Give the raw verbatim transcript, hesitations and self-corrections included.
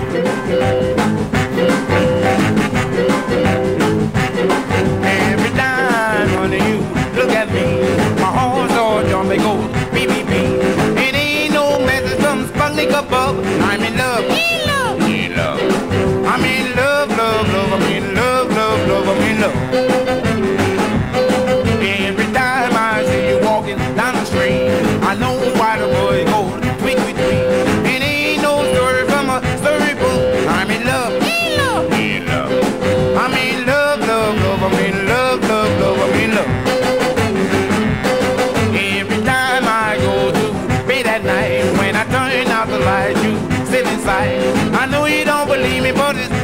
Every time, honey, you look at me, my heart all jumping goes beep beep beep. It ain't no message from Sputnik above. I'm in love, in love, in love. I'm in love, love, love. I'm in love, love, love. I'm in love. Every time I see you walking down the street, I know why the boy goes tweet tweet tweet. It ain't no story from a storybook. I'm in love, in love, in love. I'm in love, love, love. I'm in love, love, love. I'm in love. Every time I go to bed at night, when I turn out the light, you sit inside. I know you don't believe me, but it's